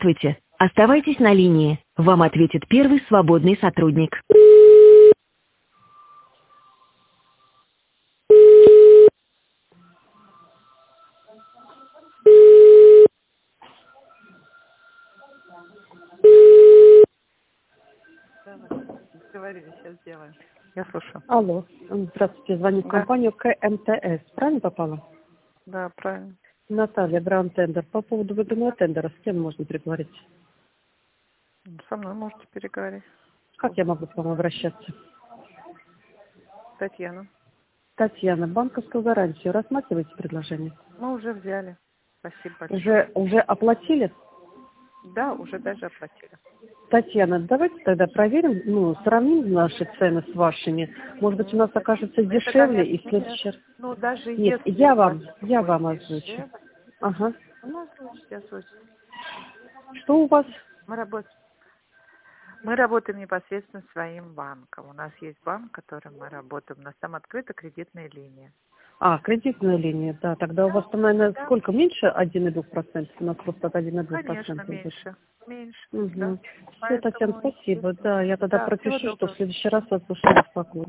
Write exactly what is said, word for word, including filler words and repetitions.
Здравствуйте. Оставайтесь на линии. Вам ответит первый свободный сотрудник. Говорили, сейчас сделаем. Я слушаю. Алло, здравствуйте, звоню в Да. компанию КМТС. Правильно попала? Да, правильно. Наталья, Гранд Тендер. По поводу выгодного тендера, с кем можно переговорить? Со мной можете переговорить. Как я могу к вам обращаться? Татьяна. Татьяна, банковскую гарантию рассматриваете предложение? Мы уже взяли. Спасибо большое. Уже, уже оплатили? Да, уже даже оплатили. Татьяна, давайте тогда проверим, ну, сравним наши цены с вашими. Может быть, у нас окажется Это, дешевле и конечно, в следующий раз. ну, даже Нет, если я у вам, вас я будет вам озвучу. дешевле, Ага. ну, озвучьте, озвучьте. Что у вас? Мы работаем. Мы работаем непосредственно своим банком. У нас есть банк, которым мы работаем. У нас там открыта кредитная линия. А, кредитная линия, да. Тогда у вас, там, наверное, Да. сколько? Меньше один и двух процентов? У нас просто от один и двух Конечно, процентов идет. меньше. Меньше, да. Угу. Все, Татьяна, Поэтому, спасибо. Да, я тогда да, всего пропишу, что в доброго. следующий раз вас больше не беспокою.